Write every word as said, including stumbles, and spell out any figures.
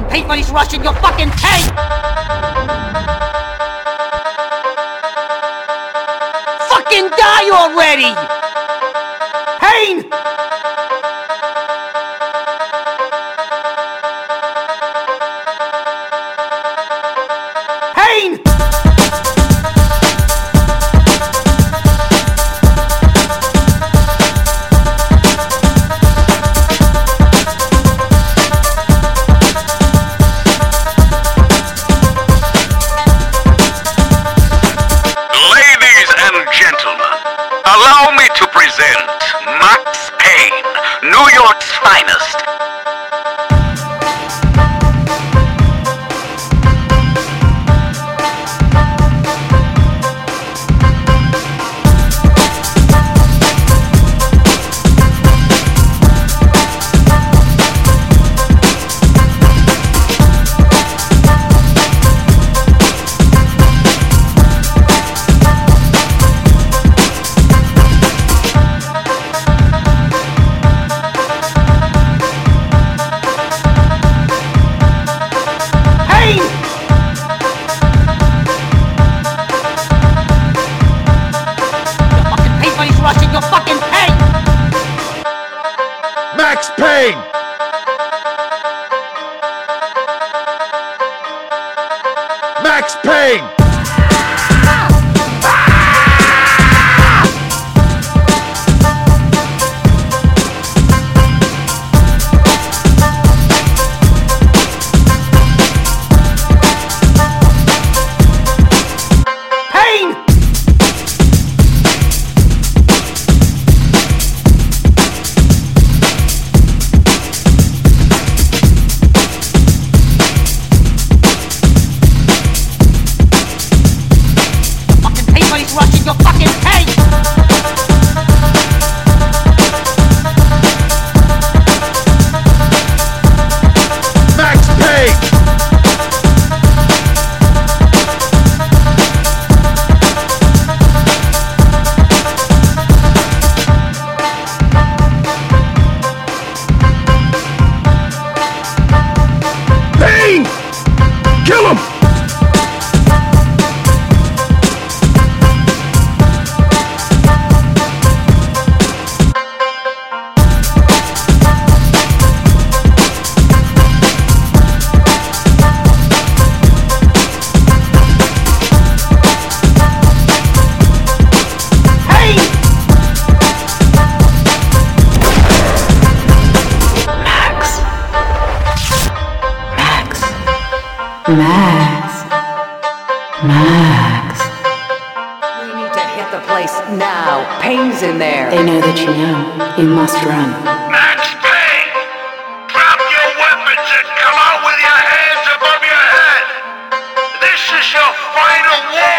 Everybody's rushing your fucking tank! Fucking die already! Pain! Pain! Allow me to present Max Payne, New York's finest. Max Payne! Max Payne! Rushing your fucking tank! Max Payne! Payne! Kill him! Max. Max. We need to hit the place now. Payne's in there. They know that you know. You must run. Max Payne! Drop your weapons and come out with your hands above your head! This is your final war!